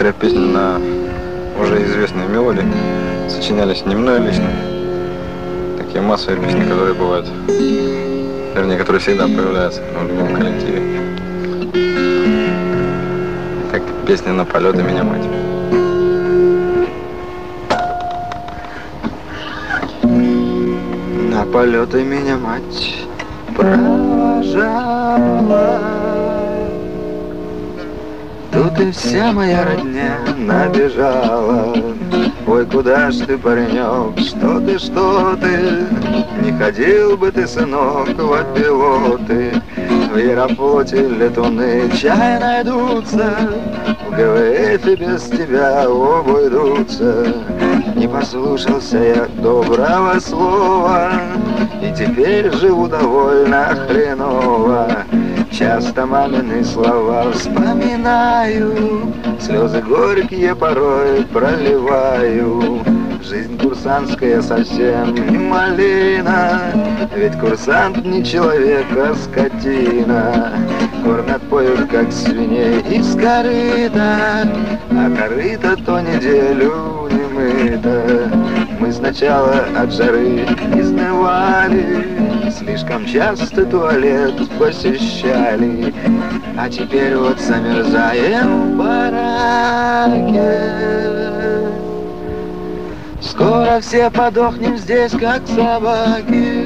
Некоторые песни на уже известные мелодии сочинялись не мной лично. Такие массовые песни, которые бывают, вернее, которые всегда появляются в любом коллективе. Как песня «На полеты меня мать». На полеты меня мать провожала, тут и вся моя родня набежала. Ой, куда ж ты, паренек, что ты, не ходил бы ты, сынок, в пилоты. В Ярофлоте летуны чай найдутся, в ГВФ без тебя обойдутся. Не послушался я доброго слова, и теперь живу довольно хреново. Часто мамины слова вспоминаю, слезы горькие порой проливаю. Жизнь курсантская совсем не малина, ведь курсант не человек, а скотина. Кормят, поют, как свиней из корыта, а корыто то неделю не мыто. Мы сначала от жары изнывали, слишком часто туалет посещали, а теперь вот замерзаем в бараке. Скоро все подохнем здесь, как собаки.